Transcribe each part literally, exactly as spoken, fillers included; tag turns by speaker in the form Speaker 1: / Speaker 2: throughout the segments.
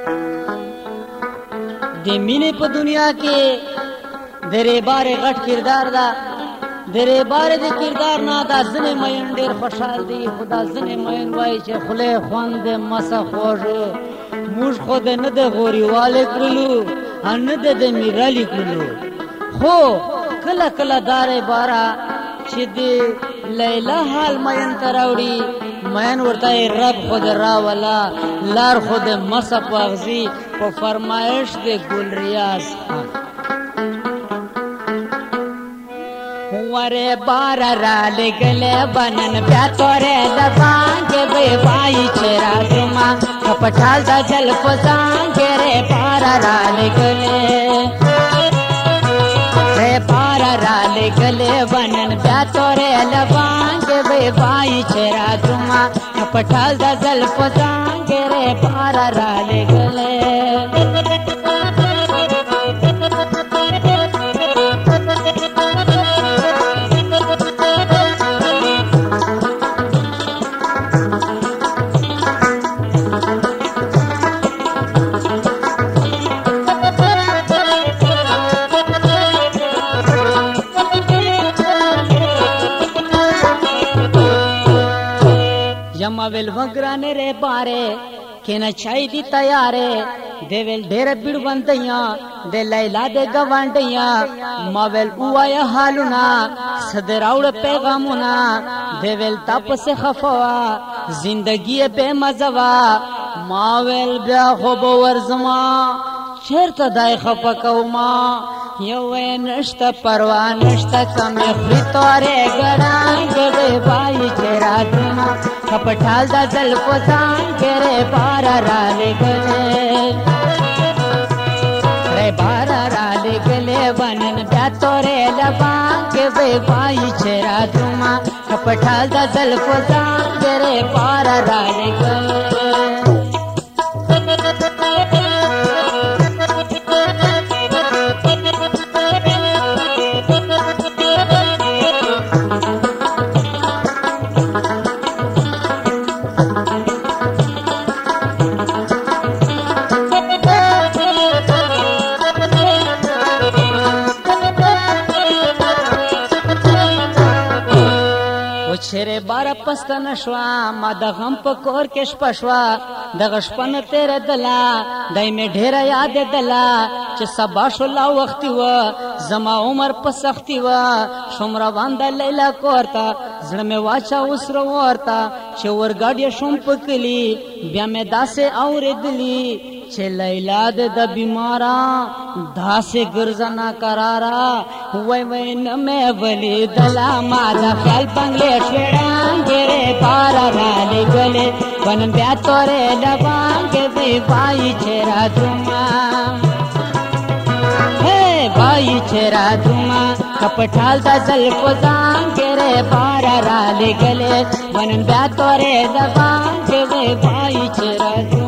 Speaker 1: د مینې په دنیا کې درې بارې غټ کردار ده. درې بارې د کردار نه دا ځینې مین ډېر خوشحال دي، خو دا ځینې مین وایي چې خولې خوند د مسه خوږه موږ خو د نه د غوریواله کړلو او نه د د میرالي کړلو. خو کله کله دارې باره چې د لیلا حال مین ته راوړي، مین ورته رب خود راولا لار خود مسه پاغزي په فرمایش د ګل ریاض خان. وره بار را لګلې بنن بیا تورې لبان کې به پای چرا زما کپټال د جل فزان کې ره بار را لګلې ره بار را لګلې بنن بیا تورې لبان کې به پای چرا زما کپټال د جل فزان کې ره بار را لګلې. मावेल वगराने रे बारे के न चाय दी तैयारे देवेल ढेर बिड़ बंदिया दे लैला दे गवांडिया मावेल उवाया हालुना सदराउड़ पैगामुना देवेल तप से खफवा जिंदगी बेमजवा मावेल ब्या खूब वर्जमा चेरता दाय खपकौमा यवे नष्ट परवा नष्ट कमे खितोरे गड़ांग रे बाई चेरा दुमा कपठाल दा जल पोसान के रे बारा राले गले रे बारा राले गले बनन ब्यातोरे लबांग के वे बाई चेरा दुमा कपठाल दा जल पोसान के रे बारा राले गले. छेरे बारा पस्त नशवा मा د غم په کور کې شپشوا د غشپن تیر دلا دای می ډیر یاد دلا چې سبا شلا وخت و زما عمر په سختی و شمرا باندې لیلا کوړتا زړه می واچا وسرو ورتا چې ورګاډي شوم پکلی بیا می داسه اوریدلی چې لیلا د بیمارا داسه ګرځنا قرارا وای وای نه مې ولی دلا ما د خیال بنگلې شړان ګره پارا را لګلې ون بیا تورې لبان کې وی پای چرا دما ہے پای چرا دما کپټال د زل فزان ګره پارا را لګلې ون بیا تورې لبان کې وی پای چرا دما.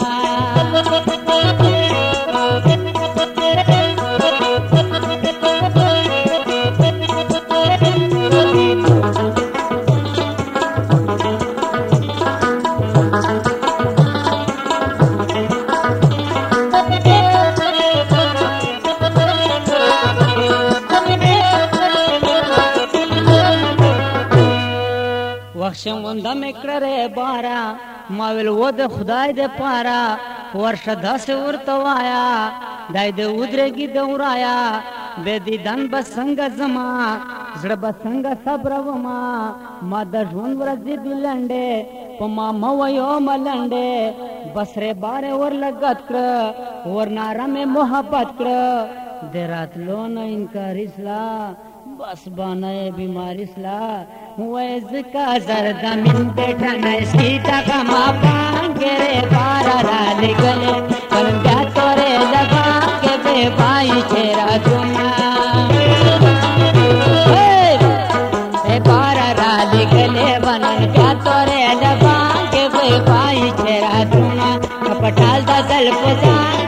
Speaker 1: وخشم ونده مکړه ره بارا ماویل و د خدای د پارا ورشه داسې ورته وایا دای د ودرېږي دورایا به دیدن به څنګه زما زړه به څنګه صبر وما ما د ژوند ورځې دي لنډې په ما مویو ملنډې بسرې بارې ور لګت کړه ورناره مې محبت کړه د راتلو نه انکار اسلا बस बने बीमारी सला वैस का जरदा मिन बैठा न इसकी टका मापा रे बारा राल गले पर क्या तोरे लगा के बे पाई चेरा दुनिया ए बारा राल गले बनन क्या तोरे लगा के बे पाई चेरा दुनिया कपटाल दा दल पजा